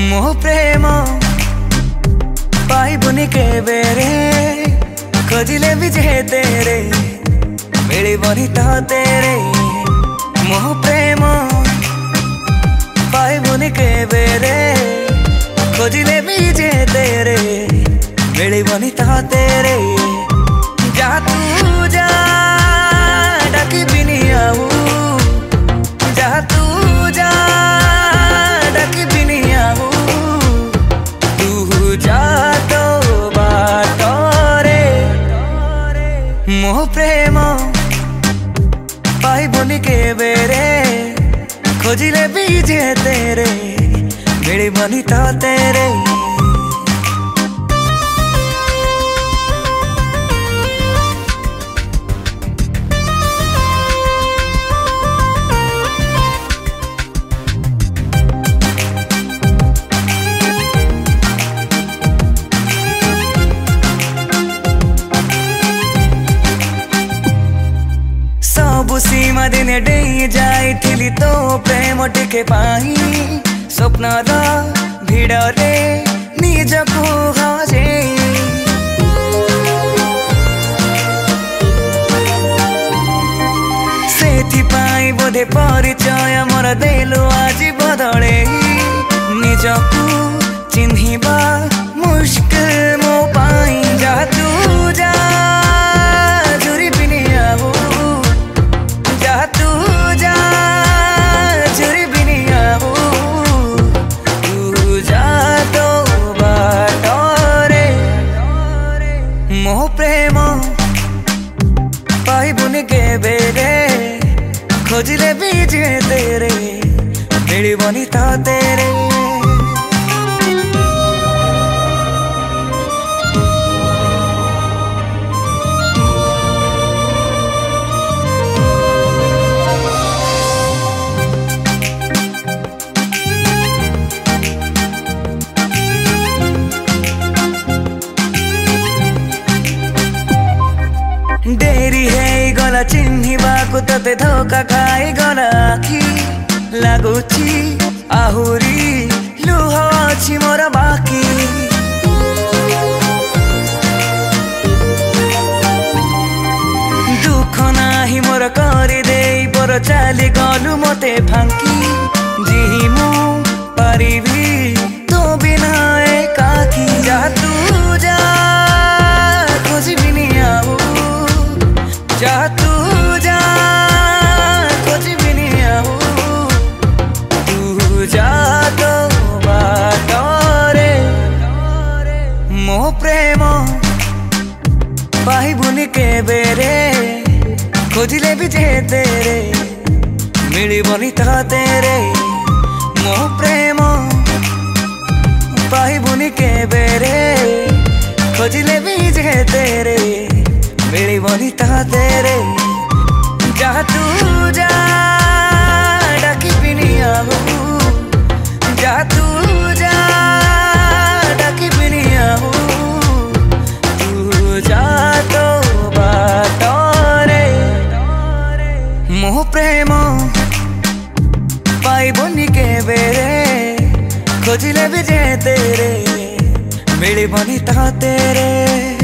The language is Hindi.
मो प्रेम पाइबुनि केबे रे खोजिले भी जे तेरे मिलिबनि तो तेरे। मो प्रेम पाइबुनि केबे रे खोजिले भी जे तेरे मिलिबनि तो तेरे। जा तू जा डाकिबिनि आऊ, जा तू जा डाकिबिनि आऊ, तू जा तो बाटरे। मो प्रेम पाइबुनि केबे रे खोजिले भी जे तेरे मिलिबनि तो तेरे। सबु सीमा दिने डेई जाइथिली तो प्रेम टिके पाई। स्वप्नर भिड़रे निजको हजे सेथिपाई बोधे परिचय मोर देलु आज बदले। निजको चिन्हिबा मुश्किल मो पाई। जा तू जा जुरिबिनि आऊ, जा तू जा जुरिबिनि आऊ, तू जा तो बाटरे। मो प्रेम पाइबुनि केबे रे खोजिले भी जे तेरे मिलिबनि तो तेरे। डेरी है गला चिन्हिबाकु तते धोका खाई गला आखि लागुची आहुरी लुह अछि मोर बाकी। दुख नाही मोर करि देई पर चाली गलु मते फांकी। जिमु पारिबी तो बिना एकाकी। जा तू जा खोजिबिनि आऊ, जा तू जा खोजिबिनि आऊ, तू जा तो बाटरे। मो प्रेम पाइबुनि केबे रे खोजिले भी जे तेरे मिलिबनि तो तेरे। मो प्रेम पाइबुनि केबे रे खोजिले भी जे तेरे मिलिबनि तो तेरे। जा तू जा डाकिबिनि आऊ, जा तू जा डाकिबिनि आऊ, तू जा तो बाटरे। मो प्रेम पाइबुनि केबे रे खोजिले भी जे तेरे मिलिबनि तो तेरे।